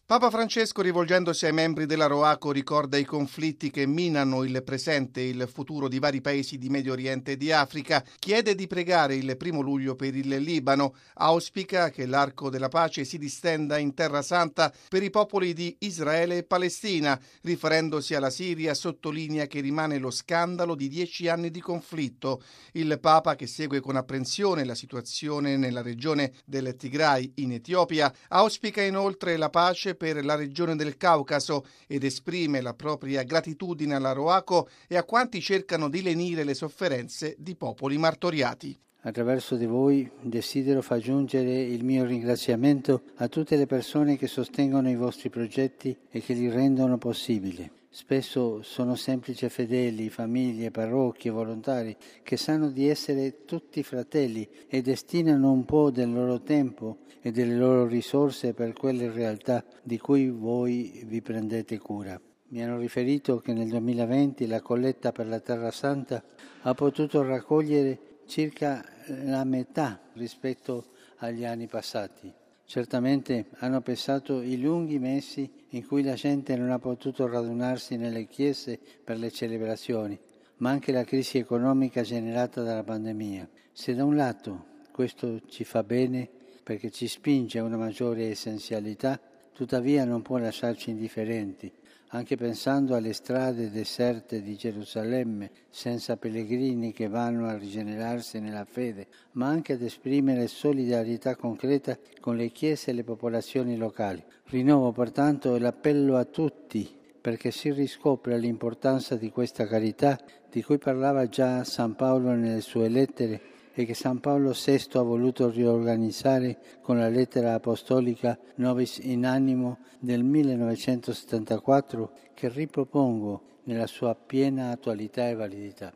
Papa Francesco, rivolgendosi ai membri della Roaco, ricorda i conflitti che minano il presente e il futuro di vari paesi di Medio Oriente e di Africa, chiede di pregare il 1° luglio per il Libano, auspica che l'arco della pace si distenda in Terra Santa per i popoli di Israele e Palestina, riferendosi alla Siria sottolinea che rimane lo scandalo di 10 anni di conflitto. Il Papa, che segue con apprensione la situazione nella regione del Tigray in Etiopia, auspica inoltre la pace per la regione del Caucaso ed esprime la propria gratitudine alla Roaco e a quanti cercano di lenire le sofferenze di popoli martoriati. Attraverso di voi desidero far giungere il mio ringraziamento a tutte le persone che sostengono i vostri progetti e che li rendono possibili. Spesso sono semplici fedeli, famiglie, parrocchie, volontari che sanno di essere tutti fratelli e destinano un po' del loro tempo e delle loro risorse per quelle realtà di cui voi vi prendete cura. Mi hanno riferito che nel 2020 la colletta per la Terra Santa ha potuto raccogliere circa la metà rispetto agli anni passati. Certamente hanno pesato i lunghi mesi in cui la gente non ha potuto radunarsi nelle chiese per le celebrazioni, ma anche la crisi economica generata dalla pandemia. Se da un lato questo ci fa bene perché ci spinge a una maggiore essenzialità, tuttavia non può lasciarci indifferenti, anche pensando alle strade deserte di Gerusalemme, senza pellegrini che vanno a rigenerarsi nella fede, ma anche ad esprimere solidarietà concreta con le chiese e le popolazioni locali. Rinnovo pertanto l'appello a tutti perché si riscopra l'importanza di questa carità di cui parlava già San Paolo nelle sue lettere e che San Paolo VI ha voluto riorganizzare con la lettera apostolica Nobis in Animo del 1974, che ripropongo nella sua piena attualità e validità.